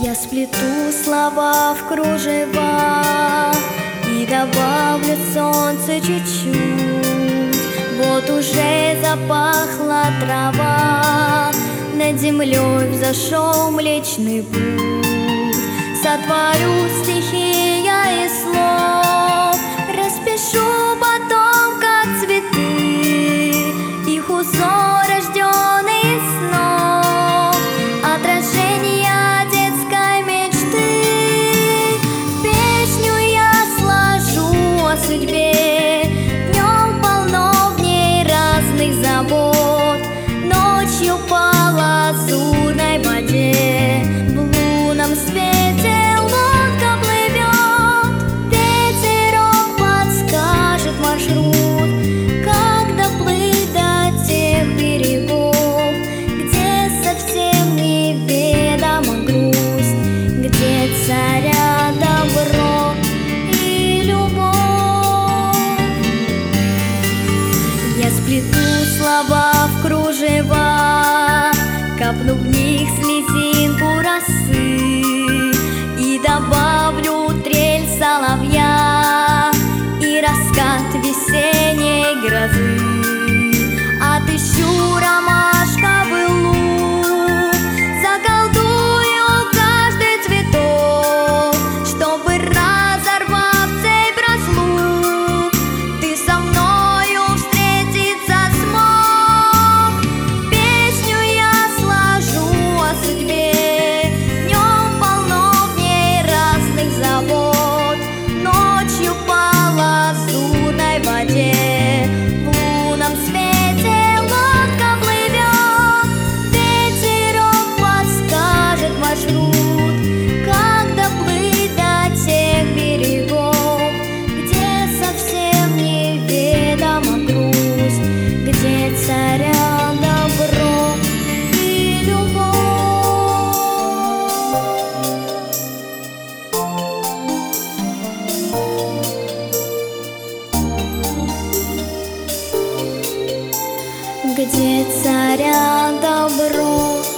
Я сплету слова в кружева и добавлю солнце чуть-чуть. Вот уже запахла трава, над землей взошел Млечный Путь. Сотворю стихи я из слов, распишу потом, как цветы, их узор, рожденный из снов, отражение детской мечты. Песню я сложу о судьбе, днем полно в ней разных забот, ночью по лазурной воде, в лунном свете лодка плывет. Ветерок подскажет маршрут, как доплыть до тех берегов, где совсем неведома грусть, где царят добро и любовь. Я сплету слова в кружева, капну в них слезинку росы и добавлю трель соловья и раскат весенней грозы. Отыщу ромашковый луг, заколдую каждый цветок, чтобы, разорвав цепь разлук, ты со мною встретиться смог. Песню я сложу о судьбе, днем полно в ней разных забот, ночью по лазурной воде, в лунном свете лодка плывет. Ветерок подскажет маршрут, как доплыть до тех берегов, где совсем неведома грусть, где царят добро и любовь. Где царят добро